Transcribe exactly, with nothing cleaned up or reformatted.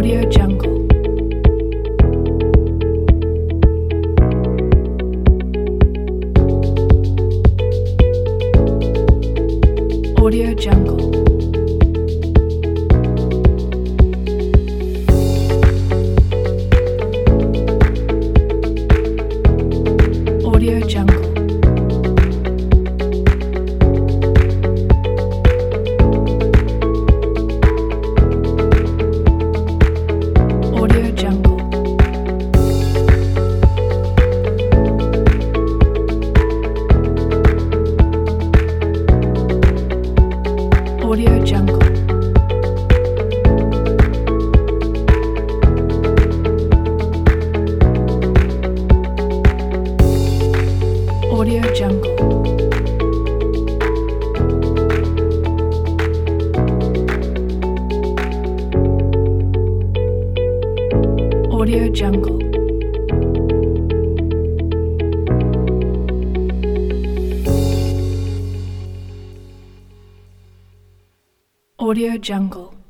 Audio Jungle. Audio Jungle. Audio Jungle. Audio Jungle. Audio Jungle. Audio Jungle. Audio Jungle. Audio Jungle.